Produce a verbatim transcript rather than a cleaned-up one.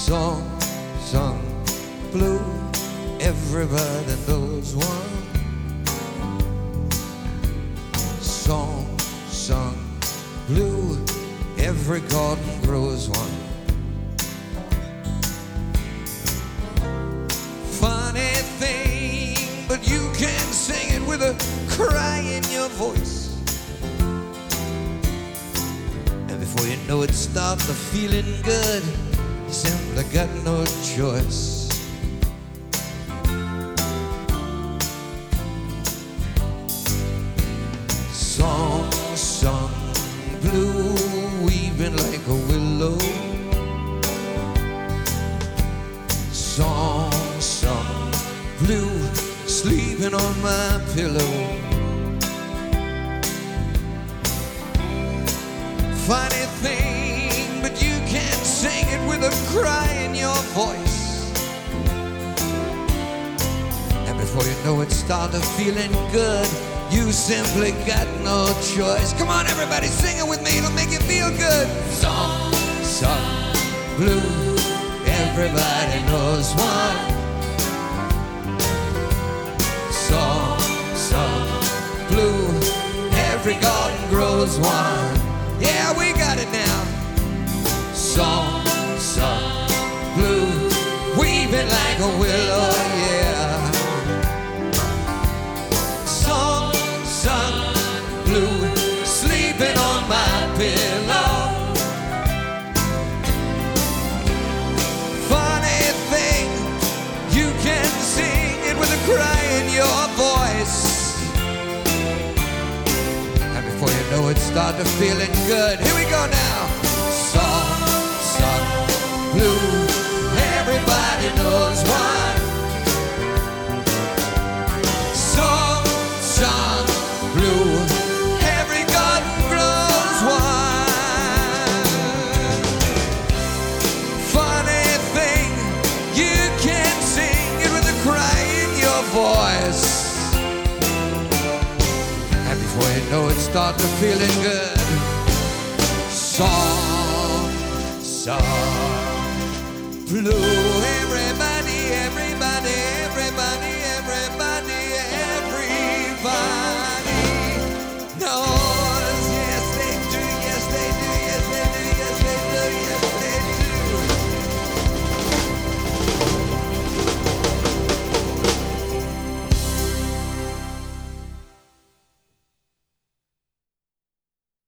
Song sung blue, everybody knows one. Song sung blue, every garden grows one. Funny thing, but you can sing it with a cry in your voice. And before you know it, start the feeling good. You simply got no choice. Song sung blue, weaving like a willow. Song sung blue, sleeping on my pillow. Funny thing, but you can't sing it with a cry in your voice. And before you know it, start to feeling good. You simply got no choice. Come on, everybody, sing it with me. It'll make you feel good. Song sung blue, everybody knows one. Song sung blue, every garden grows one. Yeah, we got it now. Song sung blue, weaving like a willow, yeah. Song sung blue, sleeping on my pillow. Funny thing, you can sing it with a cry in your voice. And before you know it, start to feeling good. Here we go now. Song sung blue, everybody knows one. Song sung blue, every garden grows one. Funny thing, you can sing it with a cry in your voice. And before you know it, start to feeling good. Song sung blue,